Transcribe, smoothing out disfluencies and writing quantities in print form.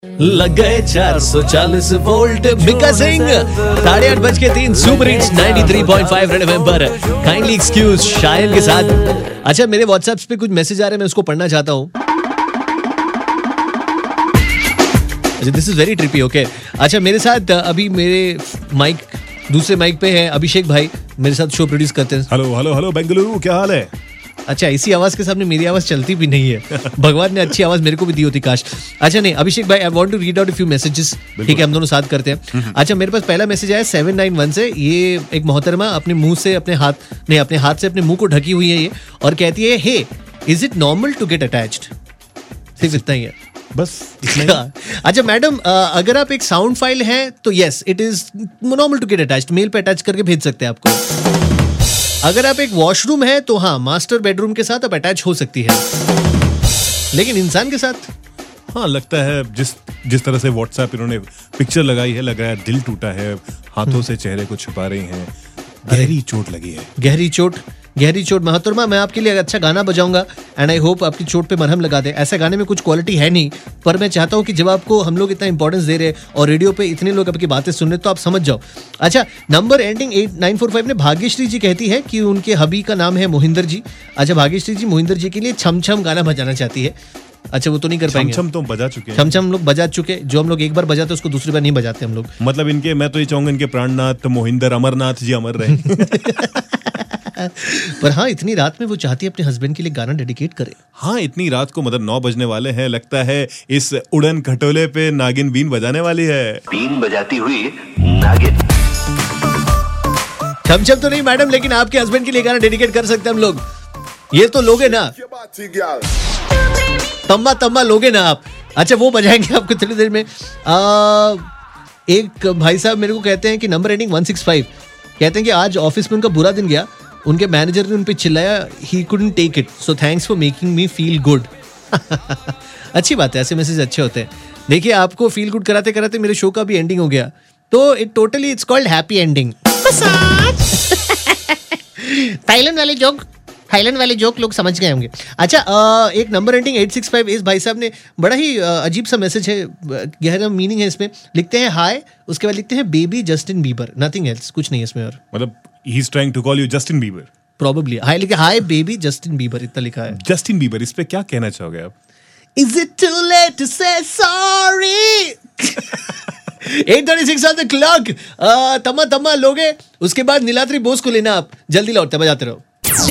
लग गए 440 volt. Mika Singh 8:03 super hits 93.5 Red FM पर। काइंडली एक्सक्यूज शायल के साथ। अच्छा, मेरे व्हाट्सएप पे कुछ मैसेज आ रहे हैं, मैं उसको पढ़ना चाहता हूँ। अच्छा, this is very trippy. Okay, अच्छा, मेरे साथ अभी मेरे माइक दूसरे माइक पे है अभिषेक भाई, मेरे साथ शो प्रोड्यूस करते हैं। हेलो हेलो हेलो बेंगलुरु, क्या हाल है? अच्छा, इसी आवाज के सामने मेरी आवाज चलती भी नहीं है। भगवान ने अच्छी आवाज मेरे को भी दी होती काश। अच्छा, नहीं अभिषेक भाई, I want to read out a few messages. ठीक है, हम दोनों साथ करते हैं। अच्छा, मेरे पास पहला मैसेज आया 791 से। ये एक मोहतरमा अपने मुंह से अपने हाथ से अपने मुंह को ढकी हुई है ये, और कहती है, hey is it normal to get attached? सिर्फ इतना ही है बस। अच्छा मैडम, अगर आप एक साउंड फाइल हैं तो yes it is normal to get attached, mail पे अटैच करके भेज सकते हैं आपको। अगर आप एक वॉशरूम है तो हाँ, मास्टर बेडरूम के साथ आप अटैच हो सकती है, लेकिन इंसान के साथ हाँ, लगता है जिस तरह से व्हाट्सएप इन्होंने पिक्चर लगाई है, लग रहा है दिल टूटा है, हाथों से चेहरे को छुपा रही हैं, गहरी चोट लगी है। गहरी चोट महतरमा, मैं आपके लिए अच्छा गाना बजाऊंगा एंड आई होप आपकी चोट पे मरहम लगा दे। ऐसे गाने में कुछ क्वालिटी है नहीं, पर मैं चाहता हूं कि जब आपको हम लोग इतना इंपॉर्टेंस दे रहे हैं और रेडियो पे इतने लोग आपकी बातें सुन रहे तो आप समझ जाओ। अच्छा, नंबर एंडिंग 8945 ने भाग्यश्री जी कहती है कि उनके हबी का नाम है मोहिंदर जी। अच्छा, भाग्यश्री जी मोहिंदर जी के लिए छम छम गाना बजाना चाहती है। अच्छा, वो तो नहीं कर पाएंगे। छम तो बजा चुके हैं। छम छम लोग बजा चुके, जो हम लोग एक बार बजाते उसको दूसरी बार नहीं बजाते हम लोग। मतलब इनके, मैं तो ये चाहूंगा इनके प्राणनाथ मोहिंदर अमरनाथ जी अमर रहे। पर हाँ, इतनी रात में वो चाहती है अपने हस्बैंड के लिए गाना डेडिकेट करे। हाँ, इतनी रात को, मतलब 9 बजने वाले हैं, लगता है इस उड़न खटोले पे नागिन बीन बजाने वाली है। बीन बजाती हुई नागिन। छम तो नहीं मैडम, लेकिन आपके हस्बैंड के लिए गाना डेडिकेट कर सकते हैं हम लोग। ये तो लोगे ना, तम्बा लोगे ना आप। अच्छा, वो बजाएंगे आपको थोड़ी देर में। एक भाई साहब मेरे को कहते हैं कि नंबर एंडिंग 165 कहते हैं कि आज ऑफिस में उनका बुरा दिन गया, उनके मैनेजर ने उन पे चिल्लाया, he couldn't take it, so thanks for making me feel good. अच्छी बात है, ऐसे मैसेज अच्छे होते हैं। देखिए, आपको फील गुड कराते कराते मेरे शो का भी एंडिंग हो गया, तो it's called happy ending. Thailand वाले जोक लोग समझ गए होंगे। अच्छा, एक नंबर एंडिंग 865 इस भाई साहब ने बड़ा ही अजीब सा मैसेज है, गहरा मीनिंग है इसमें। लिखते हैं हाय, उसके बाद लिखते हैं baby Justin Bieber, nothing else, कुछ नहीं है इसमें। और मतलब ही is trying to call you Justin Bieber probably. Hi लिखे, हाय बेबी जस्टिन बीबर, इतना लिखा है। जस्टिन बीबर, इस पे क्या कहना चाहोगे आप? Is it too late to say sorry? 8:36 on the clock. तम्मा लोगे, उसके बाद नीलाद्री बोस को लेना आप, जल्दी लौटते बजाते रहो।